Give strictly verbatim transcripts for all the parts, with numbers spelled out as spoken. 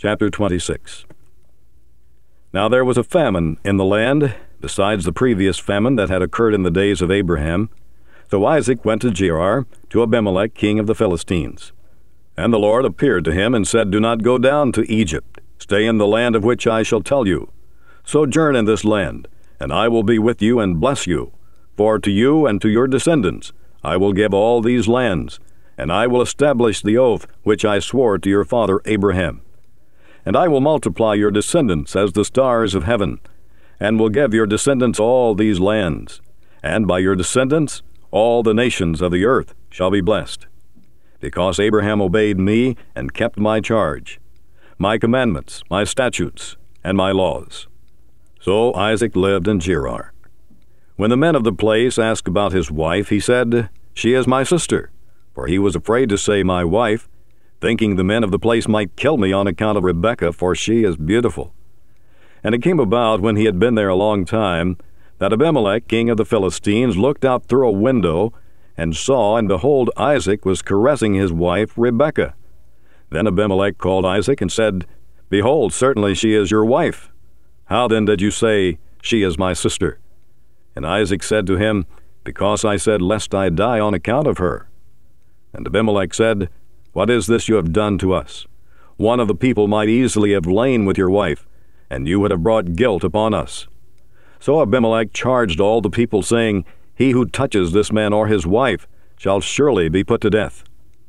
Chapter twenty-six. Now there was a famine in the land, besides the previous famine that had occurred in the days of Abraham. So Isaac went to Gerar, to Abimelech king of the Philistines. And the Lord appeared to him and said, Do not go down to Egypt. Stay in the land of which I shall tell you. Sojourn in this land, and I will be with you and bless you. For to you and to your descendants I will give all these lands, and I will establish the oath which I swore to your father Abraham. And I will multiply your descendants as the stars of heaven, and will give your descendants all these lands. And by your descendants all the nations of the earth shall be blessed. Because Abraham obeyed me and kept my charge, my commandments, my statutes, and my laws. So Isaac lived in Gerar. When the men of the place asked about his wife, he said, She is my sister. For he was afraid to say my wife, thinking the men of the place might kill me on account of Rebekah, for she is beautiful. And it came about, when he had been there a long time, that Abimelech king of the Philistines looked out through a window, and saw, and behold, Isaac was caressing his wife Rebekah. Then Abimelech called Isaac and said, Behold, certainly she is your wife. How then did you say, She is my sister? And Isaac said to him, Because I said, Lest I die on account of her. And Abimelech said, What is this you have done to us? One of the people might easily have lain with your wife, and you would have brought guilt upon us. So Abimelech charged all the people, saying, He who touches this man or his wife shall surely be put to death.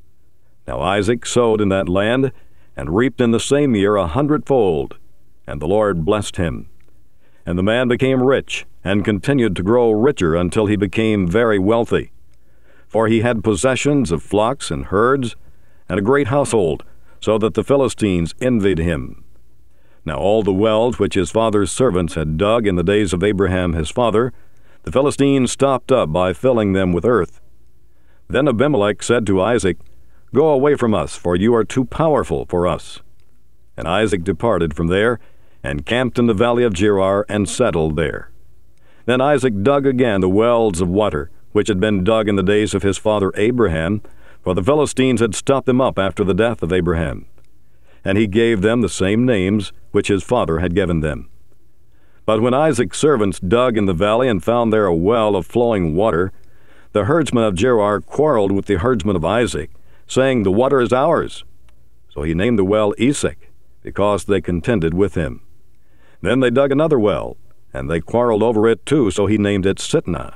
Now Isaac sowed in that land, and reaped in the same year a hundredfold, and the Lord blessed him. And the man became rich, and continued to grow richer until he became very wealthy. For he had possessions of flocks and herds, and a great household, so that the Philistines envied him. Now all the wells which his father's servants had dug in the days of Abraham his father, the Philistines stopped up by filling them with earth. Then Abimelech said to Isaac, Go away from us, for you are too powerful for us. And Isaac departed from there, and camped in the valley of Gerar, and settled there. Then Isaac dug again the wells of water, which had been dug in the days of his father Abraham, for the Philistines had stopped them up after the death of Abraham. And he gave them the same names which his father had given them. But when Isaac's servants dug in the valley and found there a well of flowing water, the herdsmen of Gerar quarreled with the herdsmen of Isaac, saying, The water is ours. So he named the well Esek, because they contended with him. Then they dug another well, and they quarreled over it too, so he named it Sitnah.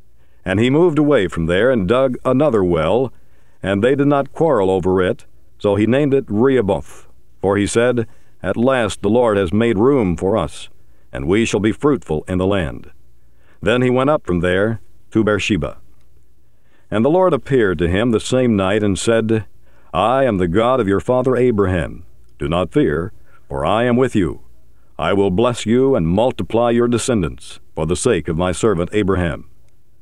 And he moved away from there and dug another well, and they did not quarrel over it, so he named it Rehoboth. For he said, At last the Lord has made room for us, and we shall be fruitful in the land. Then he went up from there to Beersheba. And the Lord appeared to him the same night, and said, I am the God of your father Abraham. Do not fear, for I am with you. I will bless you and multiply your descendants, for the sake of my servant Abraham.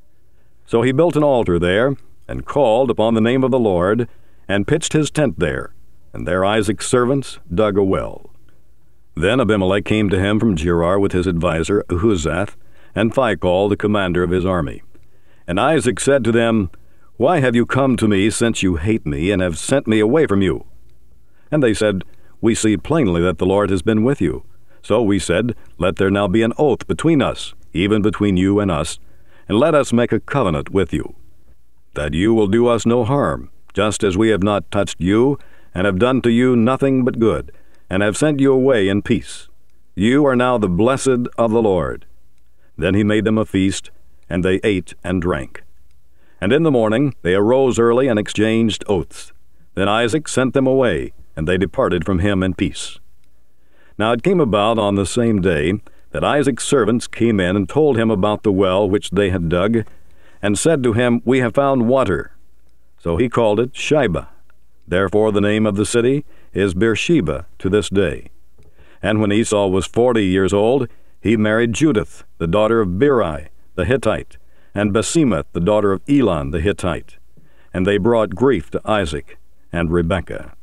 So he built an altar there, and called upon the name of the Lord, and pitched his tent there, and there Isaac's servants dug a well. Then Abimelech came to him from Gerar with his adviser Ahuzath, and Phicol the commander of his army. And Isaac said to them, Why have you come to me, since you hate me, and have sent me away from you? And they said, We see plainly that the Lord has been with you. So we said, Let there now be an oath between us, even between you and us, and let us make a covenant with you, that you will do us no harm, just as we have not touched you, and have done to you nothing but good, and have sent you away in peace. You are now the blessed of the Lord. Then he made them a feast, and they ate and drank. And in the morning they arose early and exchanged oaths. Then Isaac sent them away, and they departed from him in peace. Now it came about on the same day that Isaac's servants came in and told him about the well which they had dug, and said to him, We have found water. So he called it Shibah. Therefore the name of the city is Beersheba to this day. And when Esau was forty years old, he married Judith, the daughter of Beeri the Hittite, and Basemath, the daughter of Elon the Hittite. And they brought grief to Isaac and Rebekah.